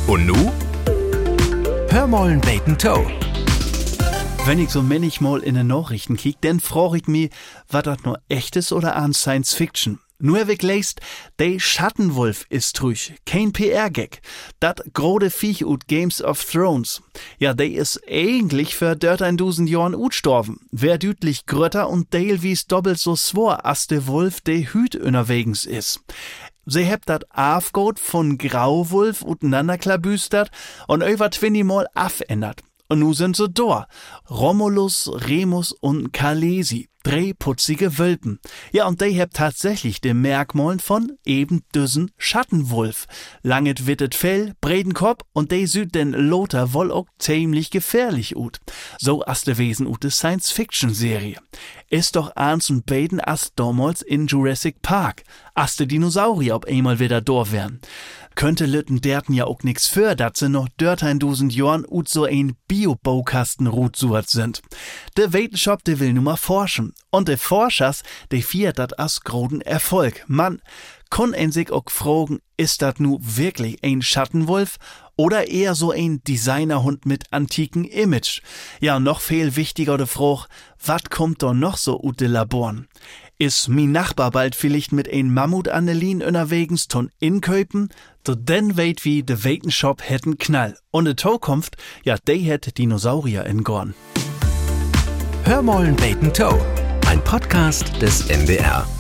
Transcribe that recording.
Und nu? Hör mollen beten Toe. Wenn ich so manchmal in den Nachrichten kiek, dann frage ich mich, war das nur echtes oder an Science Fiction? Nur hab ich gelesen, der Schattenwolf ist trüch, kein PR-Gag. Dat grode Viech ut Games of Thrones. Ja, der is eigentlich für 13.000 Jahren utstorben. Wär dütlich grötter und Dale wie's doppelt so swor, as de Wolf de Hüt unterwegs is. Sie hebt dat Afgot von Grauwolf uteinanderklabüstert und über 20 Mal afändert. Und nu sind sie da. Romulus, Remus und Khaleesi. 3 putzige Wölpen. Ja, und die hebt tatsächlich de Merkmalen von eben düsen Schattenwolf. Langet wittet Fell, breden Kopf und de süd den Lothar wohl auch ziemlich gefährlich ut. So as de Wesen ut de Science-Fiction-Serie. Ist doch ans und beiden as damals in Jurassic Park. As de Dinosaurier ob einmal wieder da wären. Könnte Lütten derten ja auch nix für, dat sie noch 13.000 Jahren ut so ein Bio-Baukasten rutsuert sind. De Wissenschaft, de will nur mal forschen. Und de Forschers, de fiert dat as groden Erfolg. Man kann en sich auch fragen, ist dat nu wirklich ein Schattenwolf oder eher so ein Designerhund mit antiken Image? Ja, noch viel wichtiger de Frage, wat kommt da noch so ut de Laboren? Is mi Nachbar bald vielleicht mit ein Mammut an der Lien unterwegs ton inköpen? So denn weit wie de Wetenschop hätten Knall. Und de Toekomst, ja, de hätt Dinosaurier in Gorn. Hör mollen beten Toe. Ein Podcast des NDR.